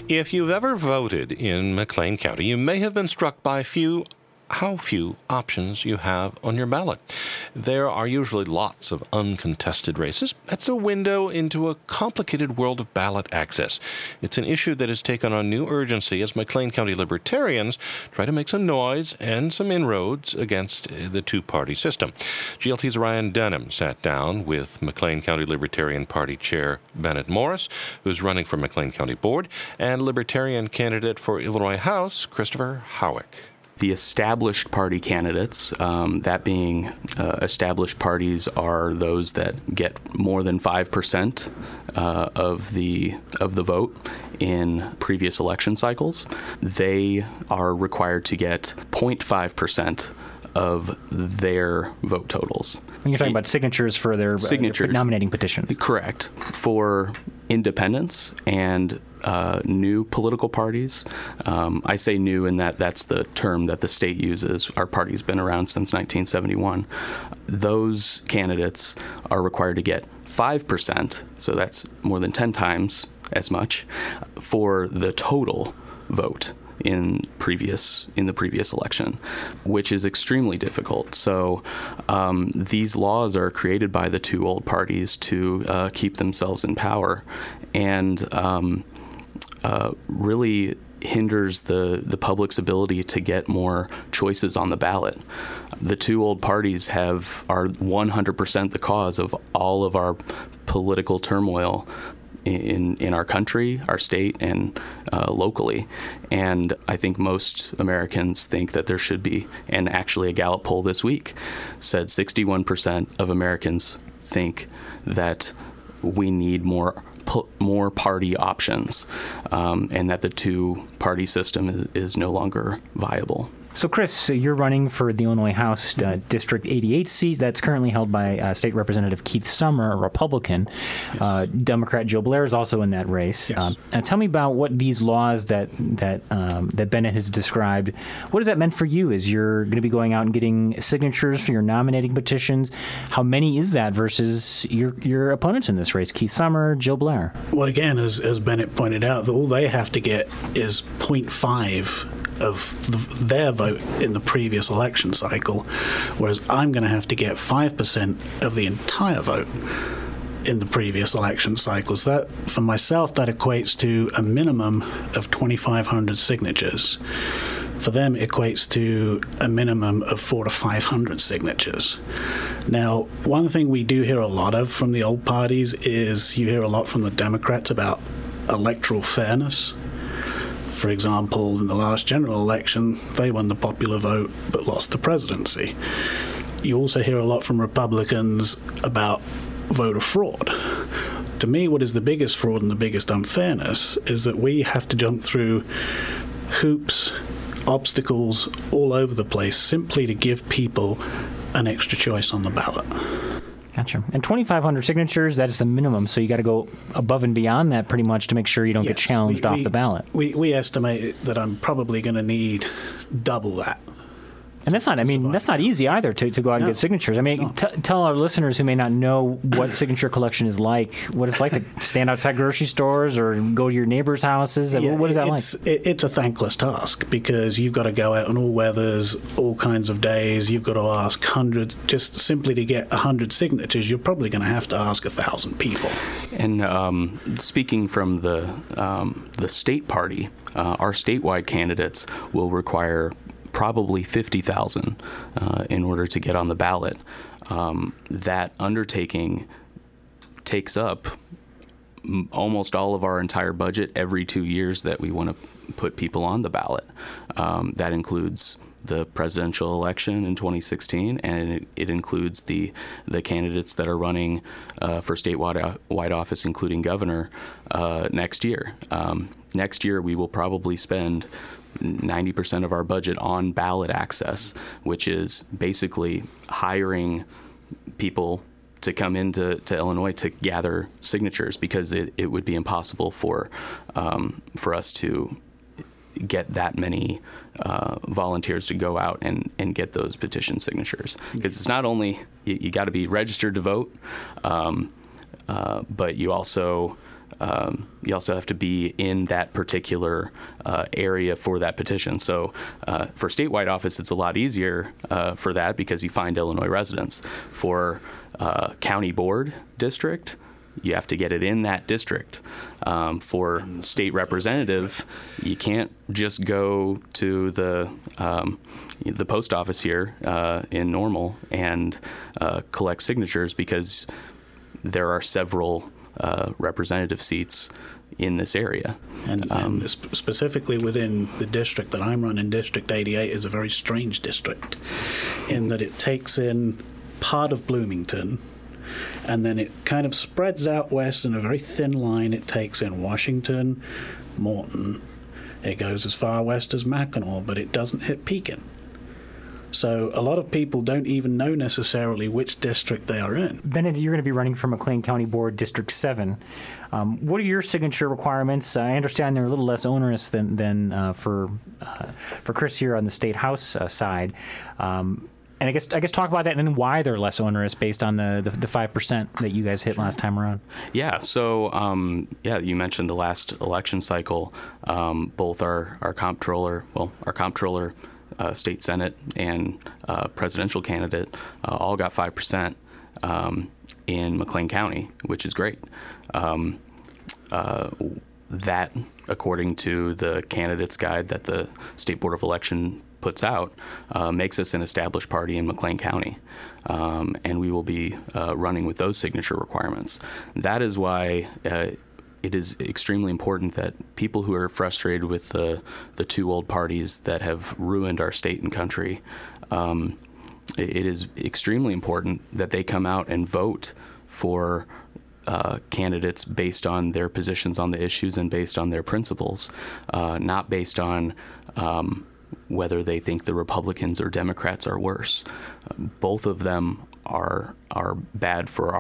If you've ever voted in McLean County, you may have been struck by how few options you have on your ballot. There are usually lots of uncontested races. That's a window into a complicated world of ballot access. It's an issue that has taken on new urgency as McLean County Libertarians try to make some noise and some inroads against the two-party system. GLT's Ryan Denham sat down with McLean County Libertarian Party Chair Bennett Morris, who's running for McLean County Board, and Libertarian candidate for Illinois House, Christopher Howick. The established party candidates, that being established parties are those that get more than 5% of the vote in previous election cycles. They are required to get 0.5% of their vote totals. And you're talking about signatures for their nominating petitions. Correct. For independents and new political parties. I say new in that's the term that the state uses. Our party's been around since 1971. Those candidates are required to get 5%, so that's more than 10 times as much, for the total vote in the previous election, which is extremely difficult. So these laws are created by the two old parties to keep themselves in power, and really hinders the public's ability to get more choices on the ballot. The two old parties are 100% the cause of all of our political turmoil in our country, our state, and locally. And I think most Americans think that there should be, and actually a Gallup poll this week said 61% of Americans think that we need more party options, and that the two-party system is no longer viable. So, Chris, you're running for the Illinois House District 88 seat. That's currently held by State Representative Keith Summer, a Republican. Democrat Joe Blair is also in that race. Yes. Tell me about what these laws that Bennett has described. What has that meant for you as you're going to be going out and getting signatures for your nominating petitions? How many is that versus your opponents in this race, Keith Summer, Joe Blair? Well, again, as Bennett pointed out, all they have to get is 0.5 of their vote in the previous election cycle, whereas I'm going to have to get 5% of the entire vote in the previous election cycles. That, for myself, that equates to a minimum of 2,500 signatures. For them, it equates to a minimum of 400 to 500 signatures. Now, one thing we do hear a lot of from the old parties is you hear a lot from the Democrats about electoral fairness. For example, in the last general election, they won the popular vote but lost the presidency. You also hear a lot from Republicans about voter fraud. To me, what is the biggest fraud and the biggest unfairness is that we have to jump through hoops, obstacles all over the place simply to give people an extra choice on the ballot. Gotcha. And 2,500 signatures, that is the minimum, so you got to go above and beyond that pretty much to make sure you don't get challenged off the ballot. We estimate that I'm probably going to need double that. And that's not easy either to go out and get signatures. I mean, tell our listeners who may not know what signature collection is like, what it's like to stand outside grocery stores or go to your neighbors' houses. What is that like? It's a thankless task because you've got to go out on all weathers, all kinds of days. You've got to ask hundreds. Just simply to get 100 signatures, you're probably going to have to ask 1,000 people. And speaking from the state party, our statewide candidates will require probably 50,000 in order to get on the ballot. That undertaking takes up almost all of our entire budget every 2 years that we want to put people on the ballot. That includes the presidential election in 2016, and it includes the candidates that are running for statewide office, including governor, next year. Next year, we will probably spend 90% of our budget on ballot access, which is basically hiring people to come into Illinois to gather signatures, because it would be impossible for us to get that many volunteers to go out and get those petition signatures. Because it's not only you got to be registered to vote, but you also you also have to be in that particular area for that petition. So for statewide office, it's a lot easier for that because you find Illinois residents. For county board district, you have to get it in that district. For state representative, you can't just go to the post office here in Normal and collect signatures because there are several representative seats in this area. And specifically within the district that I'm running, District 88 is a very strange district in that it takes in part of Bloomington, and then it kind of spreads out west in a very thin line. It takes in Washington, Morton. It goes as far west as Mackinac, but it doesn't hit Pekin. So a lot of people don't even know necessarily which district they are in. Bennett, you're going to be running for McLean County Board District 7. What are your signature requirements? I understand they're a little less onerous than for Chris here on the State House side. And I guess talk about that and then why they're less onerous based on the 5% that you guys hit last time around. Yeah. So you mentioned the last election cycle. Both our comptroller, state senate and presidential candidate all got 5% in McLean County, which is great. That, according to the candidates guide that the State Board of Election puts out, makes us an established party in McLean County. And we will be running with those signature requirements. That is why it is extremely important that people who are frustrated with the two old parties that have ruined our state and country, it is extremely important that they come out and vote for candidates based on their positions on the issues and based on their principles, not based on whether they think the Republicans or Democrats are worse. Both of them are bad for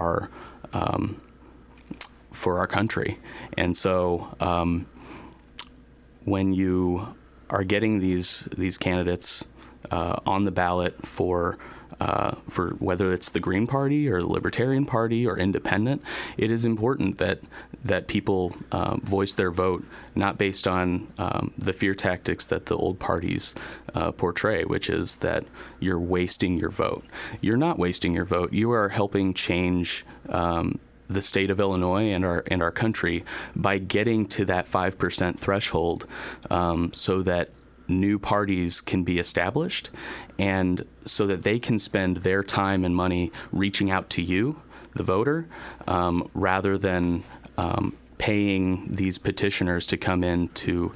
our country. And so when you are getting these candidates on the ballot for whether it's the Green Party or the Libertarian Party or Independent, it is important that people voice their vote not based on the fear tactics that the old parties portray, which is that you're wasting your vote. You're not wasting your vote. You are helping change the state of Illinois and our country by getting to that 5% threshold, so that new parties can be established and so that they can spend their time and money reaching out to you, the voter, rather than paying these petitioners to come in to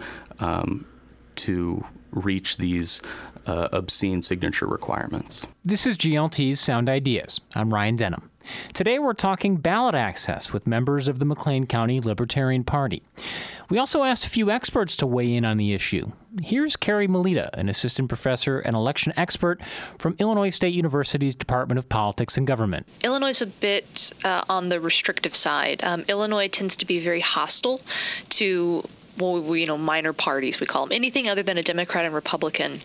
reach these obscene signature requirements. This is GLT's Sound Ideas. I'm Ryan Denham. Today we're talking ballot access with members of the McLean County Libertarian Party. We also asked a few experts to weigh in on the issue. Here's Carrie Melita, an assistant professor and election expert from Illinois State University's Department of Politics and Government. Illinois is a bit on the restrictive side. Illinois tends to be very hostile to minor parties, we call them, anything other than a Democrat and Republican.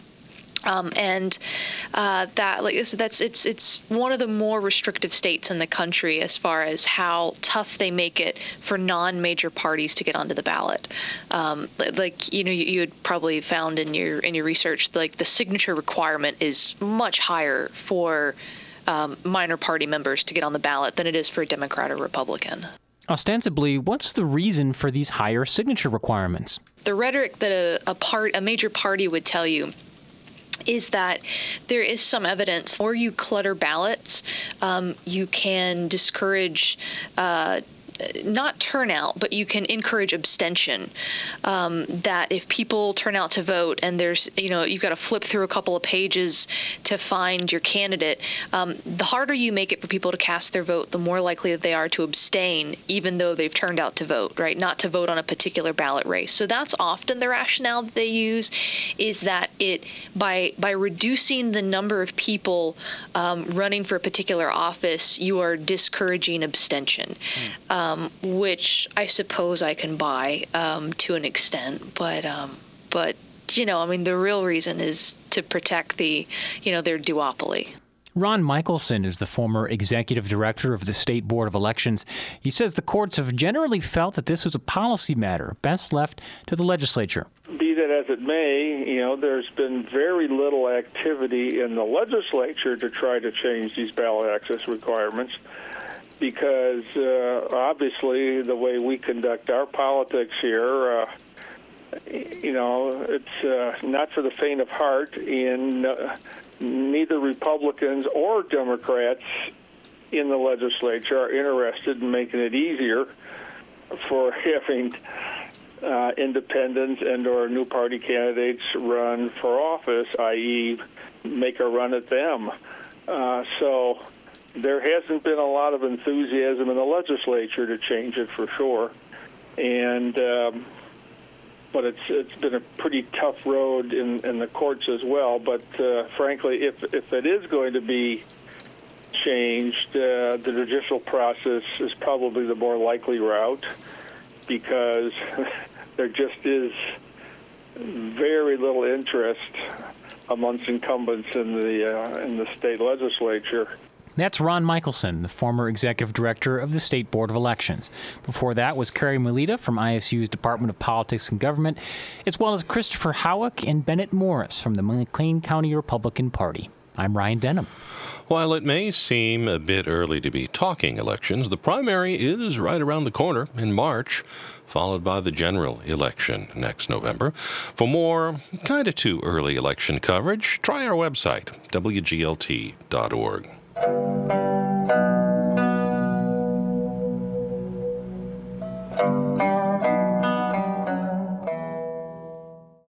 It's one of the more restrictive states in the country as far as how tough they make it for non-major parties to get onto the ballot. You had probably found in your research, like the signature requirement is much higher for minor party members to get on the ballot than it is for a Democrat or Republican. Ostensibly, what's the reason for these higher signature requirements? The rhetoric that a major party would tell you is that there is some evidence, or you clutter ballots, you can discourage not turnout, but you can encourage abstention. That if people turn out to vote and there's, you've got to flip through a couple of pages to find your candidate, the harder you make it for people to cast their vote, the more likely that they are to abstain, even though they've turned out to vote, right? Not to vote on a particular ballot race. So that's often the rationale that they use, is that by reducing the number of people running for a particular office, you are discouraging abstention. Which I suppose I can buy to an extent, but the real reason is to protect their duopoly. Ron Michelson is the former executive director of the State Board of Elections. He says the courts have generally felt that this was a policy matter best left to the legislature. Be that as it may, there's been very little activity in the legislature to try to change these ballot access requirements because obviously the way we conduct our politics here, it's not for the faint of heart, and neither Republicans or Democrats in the legislature are interested in making it easier for having independents and or new party candidates run for office, i.e. make a run at them. So there hasn't been a lot of enthusiasm in the legislature to change it for sure. And but it's been a pretty tough road in the courts as well. But frankly, if it is going to be changed, the judicial process is probably the more likely route because there just is very little interest amongst incumbents in the state legislature. That's Ron Michelson, the former executive director of the State Board of Elections. Before that was Carrie Melita from ISU's Department of Politics and Government, as well as Christopher Howick and Bennett Morris from the McLean County Republican Party. I'm Ryan Denham. While it may seem a bit early to be talking elections, the primary is right around the corner in March, followed by the general election next November. For more kind of too early election coverage, try our website, wglt.org.